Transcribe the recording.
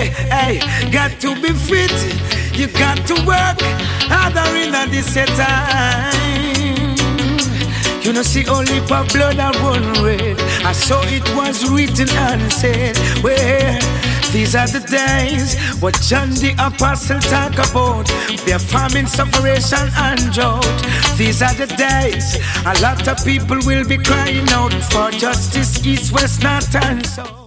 hey, got to be fit. You got to work harder in this time. You know, see only for blood and run red. I saw it was written and said, well, these are the days what John the Apostle talk about. Their famine, separation and drought. These are the days a lot of people will be crying out for justice, east, west, north and south.